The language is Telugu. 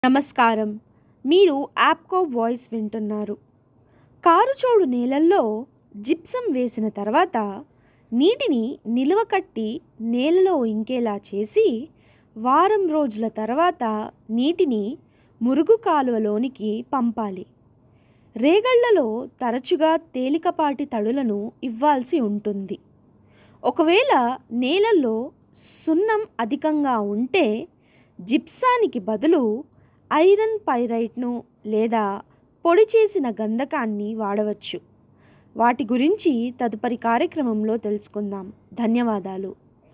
నమస్కారం. మీరు యాప్కో వాయిస్ వింటున్నారు. కారుచౌడు నేలల్లో జిప్సం వేసిన తర్వాత నీటిని నిలువ కట్టి నేలలో ఇంకేలా చేసి వారం రోజుల తర్వాత నీటిని మురుగు కాలువలోనికి పంపాలి. రేగళ్లలో తరచుగా తేలికపాటి తడులను ఇవ్వాల్సి ఉంటుంది. ఒకవేళ నేలల్లో సున్నం అధికంగా ఉంటే జిప్సానికి బదులు ఐరన్ పైరైట్ను లేదా పొడి చేసిన గంధకాన్ని వాడవచ్చు. వాటి గురించి తదుపరి కార్యక్రమంలో తెలుసుకుందాం. ధన్యవాదాలు.